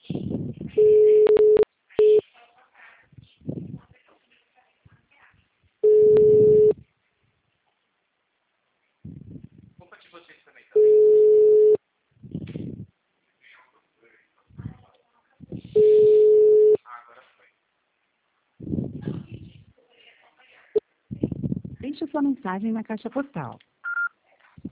Culpa de vocês também, tá bem? Agora foi. Deixe sua mensagem na caixa postal.